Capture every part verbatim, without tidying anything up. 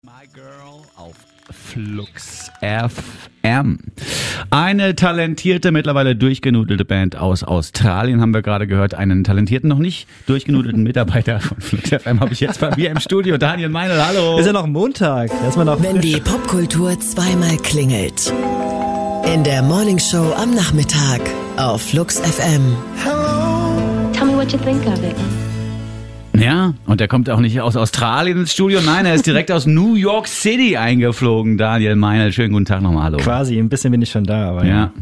My Girl auf Flux F M. Eine talentierte, mittlerweile durchgenudelte Band aus Australien haben wir gerade gehört. Einen talentierten, noch nicht durchgenudelten Mitarbeiter von Flux F M habe ich jetzt bei mir im Studio. Daniel Meinl, hallo. Ist ja noch Montag. Erstmal noch Wenn die Popkultur zweimal klingelt. In der Morningshow am Nachmittag auf Flux F M. Hello. Tell me what you think of it. Ja, und er kommt auch nicht aus Australien ins Studio. Nein, er ist direkt aus New York City eingeflogen. Daniel Meinl, schönen guten Tag nochmal, hallo. Quasi, ein bisschen bin ich schon da, aber ja. ja.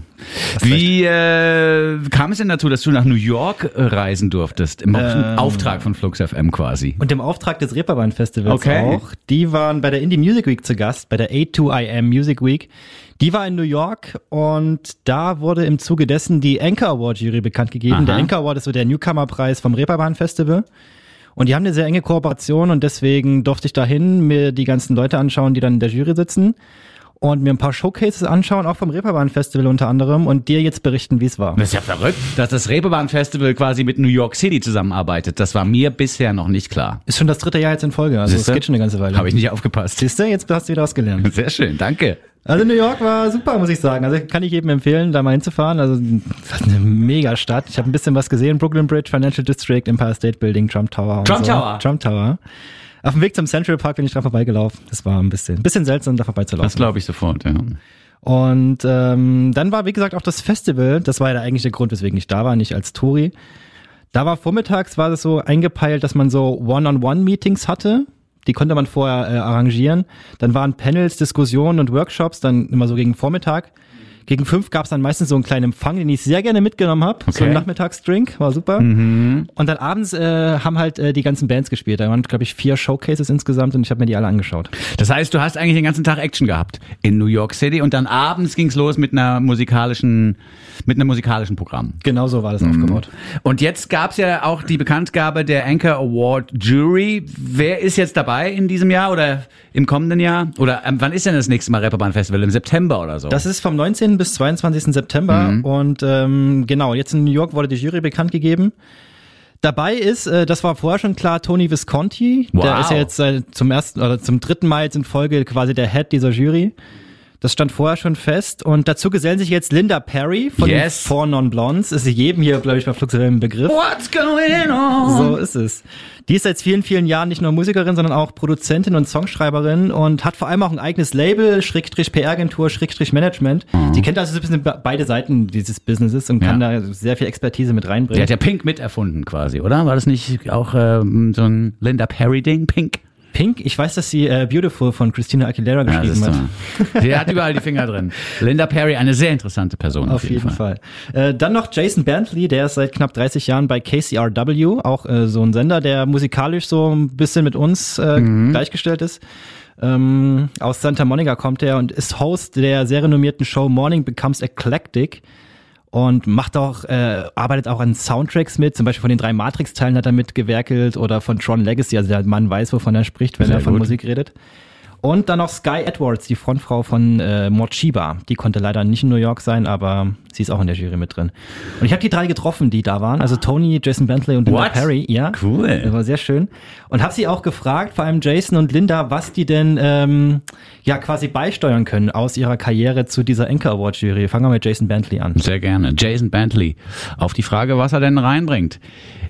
Wie äh, kam es denn dazu, dass du nach New York reisen durftest? Im ähm, Auftrag von Flux F M quasi. Und im Auftrag des Reeperbahn Festivals okay. auch. Die waren bei der Indie Music Week zu Gast, bei der A zwei I M Music Week. Die war in New York und da wurde im Zuge dessen die Anchor Award Jury bekannt gegeben. Aha. Der Anchor Award ist so der Newcomer-Preis vom Reeperbahn Festival. Und die haben eine sehr enge Kooperation und deswegen durfte ich dahin mir die ganzen Leute anschauen, die dann in der Jury sitzen und mir ein paar Showcases anschauen, auch vom Reeperbahn Festival unter anderem und dir jetzt berichten, wie es war. Das ist ja verrückt, dass das Reeperbahn Festival quasi mit New York City zusammenarbeitet. Das war mir bisher noch nicht klar. Ist schon das dritte Jahr jetzt in Folge, also es geht schon eine ganze Weile. Habe ich nicht aufgepasst. Siehst du, jetzt hast du wieder was gelernt. Sehr schön, danke. Also New York war super, muss ich sagen. Also kann ich jedem empfehlen, da mal hinzufahren. Also das ist eine mega Stadt. Ich habe ein bisschen was gesehen. Brooklyn Bridge, Financial District, Empire State Building, Trump Tower. Und Trump so. Tower? Trump Tower. Auf dem Weg zum Central Park bin ich dran vorbeigelaufen. Das war ein bisschen, ein bisschen seltsam, da vorbeizulaufen. Das glaube ich sofort, ja. Und ähm, dann war, wie gesagt, auch das Festival. Das war ja der eigentliche Grund, weswegen ich da war, nicht als Touri. Da war vormittags, war es so eingepeilt, dass man so One-on-One-Meetings hatte. Die konnte man vorher äh, arrangieren. Dann waren Panels, Diskussionen und Workshops, dann immer so gegen Vormittag. Gegen fünf gab es dann meistens so einen kleinen Empfang, den ich sehr gerne mitgenommen habe. Okay. So ein Nachmittagsdrink, war super. Mhm. Und dann abends äh, haben halt äh, die ganzen Bands gespielt. Da waren, glaube ich, vier Showcases insgesamt und ich habe mir die alle angeschaut. Das heißt, du hast eigentlich den ganzen Tag Action gehabt in New York City und dann abends ging's los mit einer musikalischen, mit einem musikalischen Programm. Genau so war das mhm. aufgebaut. Und jetzt gab's ja auch die Bekanntgabe der Anchor Award Jury. Wer ist jetzt dabei in diesem Jahr oder im kommenden Jahr? Oder ähm, wann ist denn das nächste Mal Reeperbahn Festival? Im September oder so? Das ist vom neunzehnten bis zweiundzwanzigsten September mhm. und ähm, genau, jetzt in New York wurde die Jury bekannt gegeben. Dabei ist, äh, das war vorher schon klar, Tony Visconti, wow. der ist ja jetzt äh, zum ersten oder zum dritten Mal jetzt in Folge quasi der Head dieser Jury. Das stand vorher schon fest und dazu gesellen sich jetzt Linda Perry von yes. den Four Non-Blondes. Ist jedem hier, glaube ich, bei Flux ein Begriff. What's going on? So ist es. Die ist seit vielen, vielen Jahren nicht nur Musikerin, sondern auch Produzentin und Songschreiberin und hat vor allem auch ein eigenes Label, Schrägstrich P R-Agentur, Schrägstrich Management. Mhm. Die kennt also so ein bisschen beide Seiten dieses Businesses und kann ja. da sehr viel Expertise mit reinbringen. Die hat ja Pink miterfunden quasi, oder? War das nicht auch ähm, so ein Linda Perry-Ding, Pink? Pink, ich weiß, dass sie äh, Beautiful von Christina Aguilera geschrieben ja, hat. Sie hat überall die Finger drin. Linda Perry, eine sehr interessante Person. Auf, auf jeden, jeden Fall. Fall. Äh, dann noch Jason Bentley, der ist seit knapp dreißig Jahren bei K C R W, auch äh, so ein Sender, der musikalisch so ein bisschen mit uns äh, mhm. gleichgestellt ist. Ähm, aus Santa Monica kommt er und ist Host der sehr renommierten Show Morning Becomes Eclectic. Und macht auch, äh, arbeitet auch an Soundtracks mit, zum Beispiel von den drei Matrix-Teilen hat er mitgewerkelt oder von Tron Legacy, also der Mann weiß, wovon er spricht, wenn Sehr er von gut. Musik redet. Und dann noch Sky Edwards, die Frontfrau von äh, Morcheeba. Die konnte leider nicht in New York sein, aber sie ist auch in der Jury mit drin. Und ich habe die drei getroffen, die da waren. Also Tony, Jason Bentley und Linda What? Perry. Ja, cool. Das war sehr schön. Und habe sie auch gefragt, vor allem Jason und Linda, was die denn ähm, ja quasi beisteuern können aus ihrer Karriere zu dieser Anchor Award Jury. Fangen wir mit Jason Bentley an. Sehr gerne. Jason Bentley. Auf die Frage, was er denn reinbringt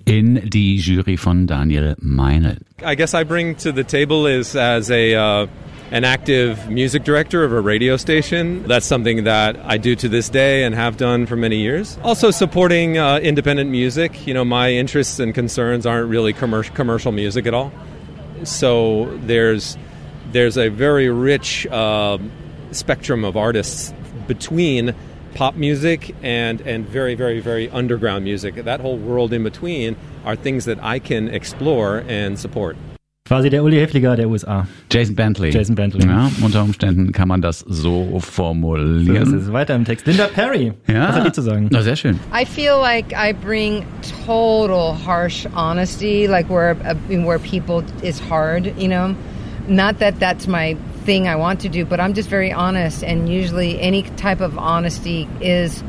in die Jury von Daniel Meinl. I guess I bring to the table is as a uh, an active music director of a radio station. That's something that I do to this day and have done for many years. Also supporting uh, independent music. You know, my interests and concerns aren't really commer- commercial music at all. So there's there's a very rich uh, spectrum of artists between pop music and and very, very, very underground music. That whole world in between are things that I can explore and support. Quasi der Uli Häfliger der U S A. Jason Bentley. Jason Bentley. Ja, unter Umständen kann man das so formulieren. So ist es. Weiter im Text. Linda Perry. Ja. Was hat die zu sagen? Na, sehr schön. I feel like I bring total harsh honesty, like where where people is hard, you know. Not that that's my thing I want to do, but I'm just very honest, and usually any type of honesty is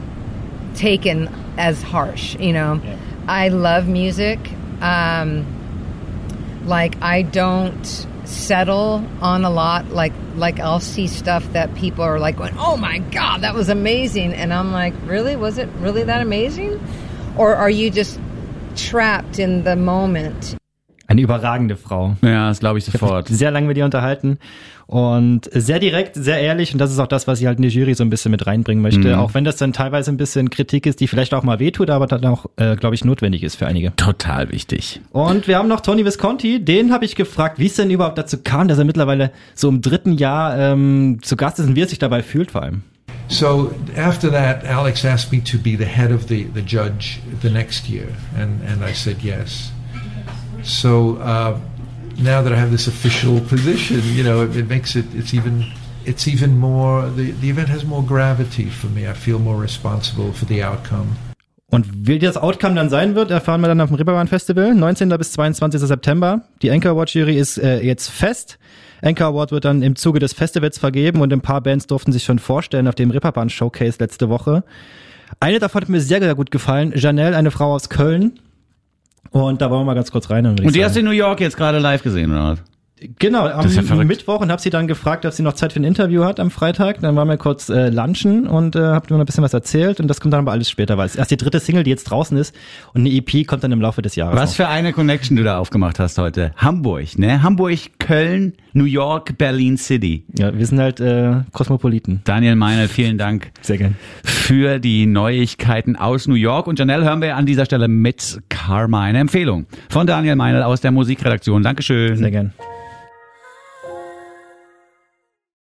taken as harsh, you know. Yeah. I love music. Um, like I don't settle on a lot. Like, like I'll see stuff that people are like going, oh my God, that was amazing. And I'm like, really? Was it really that amazing? Or are you just trapped in the moment? Eine überragende Frau. Ja, das glaube ich sofort. Ich habe sehr lange mit ihr unterhalten und sehr direkt, sehr ehrlich und das ist auch das, was ich halt in die Jury so ein bisschen mit reinbringen möchte, mhm. auch wenn das dann teilweise ein bisschen Kritik ist, die vielleicht auch mal wehtut, aber dann auch, äh, glaube ich, notwendig ist für einige. Total wichtig. Und wir haben noch Tony Visconti, den habe ich gefragt, wie es denn überhaupt dazu kam, dass er mittlerweile so im dritten Jahr ähm, zu Gast ist und wie er sich dabei fühlt vor allem. So after that, Alex asked me to be the head of the, the judge the next year, and, and I said yes. So uh, now that I have this official position, you know, it, it makes it it's even it's even more the the event has more gravity for me. I feel more responsible for the outcome. Und wie das Outcome dann sein wird, erfahren wir dann auf dem Reeperbahn Festival, neunzehnten bis zweiundzwanzigsten September. Die Anchor Award Jury ist äh, jetzt fest. Anchor Award wird dann im Zuge des Festivals vergeben und ein paar Bands durften sich schon vorstellen auf dem Reeperbahn Showcase letzte Woche. Eine davon hat mir sehr, sehr gut gefallen. Janelle, eine Frau aus Köln. Und da wollen wir mal ganz kurz rein. Und die sagen. Hast du in New York jetzt gerade live gesehen, oder was? Genau, am ja Mittwoch und habe sie dann gefragt, ob sie noch Zeit für ein Interview hat am Freitag. Dann waren wir kurz äh, lunchen und äh, habe mir noch ein bisschen was erzählt und das kommt dann aber alles später, weil es erst die dritte Single, die jetzt draußen ist und eine E P kommt dann im Laufe des Jahres. Was noch. Für eine Connection du da aufgemacht hast heute. Hamburg, ne? Hamburg, Köln, New York, Berlin City. Ja, wir sind halt äh, Kosmopoliten. Daniel Meinl, vielen Dank. Sehr gern. Für die Neuigkeiten aus New York. Und Janelle hören wir an dieser Stelle mit Karma. Eine Empfehlung von Daniel Meinl aus der Musikredaktion. Dankeschön. Sehr gern.